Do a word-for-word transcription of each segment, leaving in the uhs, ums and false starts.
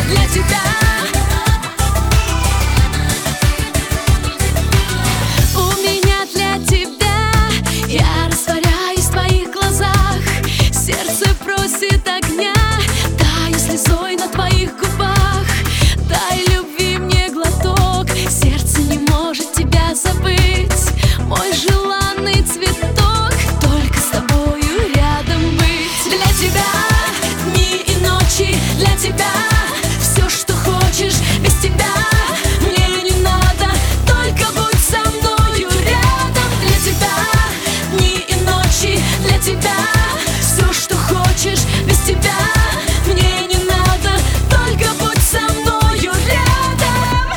для тебя. У меня для тебя, я растворяюсь в твоих глазах. Сердце просит огня, таю слезой на твоих губах. Дай любви мне глоток, сердце не может тебя забыть. Мой желанный цветок, только с тобою рядом быть. Для тебя дни и ночи, для тебя все, что хочешь, без тебя мне не надо, только будь со мною рядом. Для тебя дни и ночи, для тебя все, что хочешь, без тебя мне не надо, только будь со мною рядом.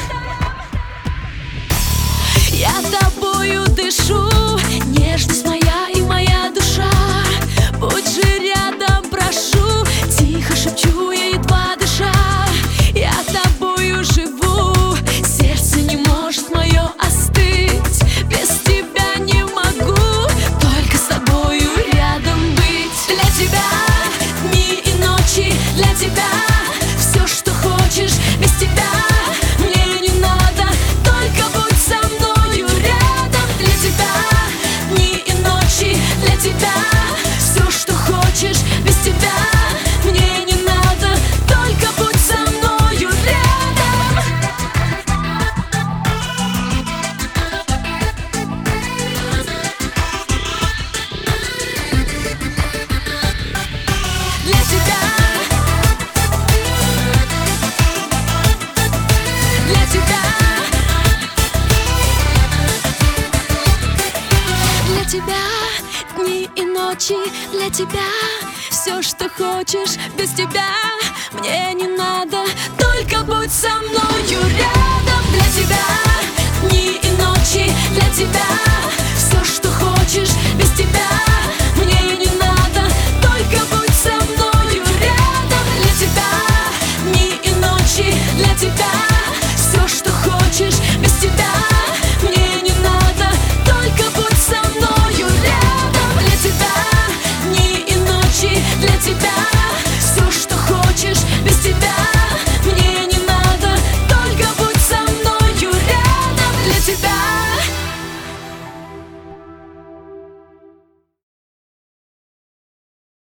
Я тобою дышу, нежность моя и моя душа. Будь же рядом, прошу, тихо шепчу я, едва дыша. Я тобою живу, сердце не может мое остыть. Без тебя не могу, только с тобою рядом быть. Для тебя дни и ночи, для тебя все, что хочешь, без тебя мне не надо, только будь со мною рядом. Для тебя дни и ночи, для тебя все, что хочешь, без тебя мне не надо, только будь со мною рядом. Для тебя, для тебя, для тебя дни и ночи, для тебя все, что хочешь, без тебя мне не надо, только будь со мною рядом. Для тебя